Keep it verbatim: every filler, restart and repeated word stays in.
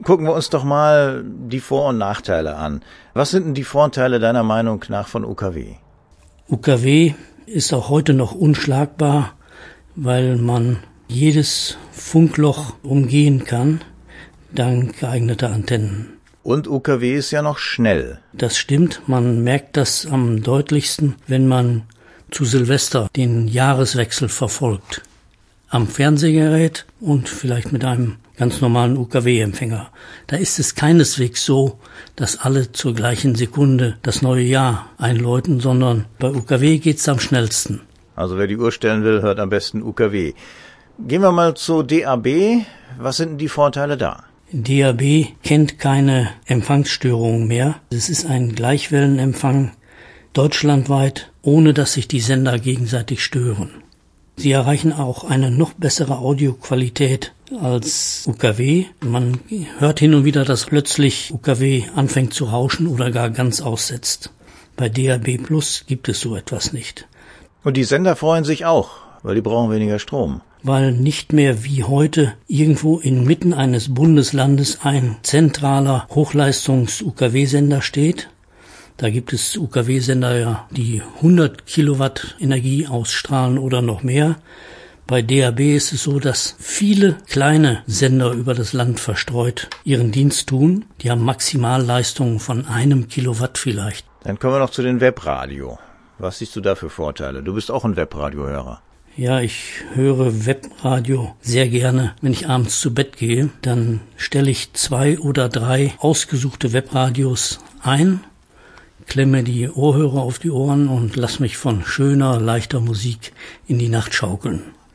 Gucken wir uns doch mal die Vor- und Nachteile an. Was sind denn die Vorteile deiner Meinung nach von U K W? U K W ist auch heute noch unschlagbar, weil man jedes Funkloch umgehen kann, dank geeigneter Antennen. Und U K W ist ja noch schnell. Das stimmt, man merkt das am deutlichsten, wenn man zu Silvester den Jahreswechsel verfolgt. Am Fernsehgerät und vielleicht mit einem ganz normalen U K W-Empfänger. Da ist es keineswegs so, dass alle zur gleichen Sekunde das neue Jahr einläuten, sondern bei U K W geht's am schnellsten. Also wer die Uhr stellen will, hört am besten U K W. Gehen wir mal zu D A B. Was sind denn die Vorteile da? D A B kennt keine Empfangsstörungen mehr. Es ist ein Gleichwellenempfang deutschlandweit, ohne dass sich die Sender gegenseitig stören. Sie erreichen auch eine noch bessere Audioqualität als U K W. Man hört hin und wieder, dass plötzlich U K W anfängt zu rauschen oder gar ganz aussetzt. Bei D A B Plus gibt es so etwas nicht. Und die Sender freuen sich auch, weil die brauchen weniger Strom. Weil nicht mehr wie heute irgendwo inmitten eines Bundeslandes ein zentraler Hochleistungs-U K W-Sender steht. Da gibt es U K W-Sender, ja, die hundert Kilowatt Energie ausstrahlen oder noch mehr. Bei D A B ist es so, dass viele kleine Sender über das Land verstreut ihren Dienst tun. Die haben Maximalleistungen von einem Kilowatt vielleicht. Dann kommen wir noch zu den Webradio. Was siehst du da für Vorteile? Du bist auch ein Webradiohörer. Ja, ich höre Webradio sehr gerne. Wenn ich abends zu Bett gehe, dann stelle ich zwei oder drei ausgesuchte Webradios ein, klemme die Ohrhörer auf die Ohren und lass mich von schöner, leichter Musik in die Nacht schaukeln.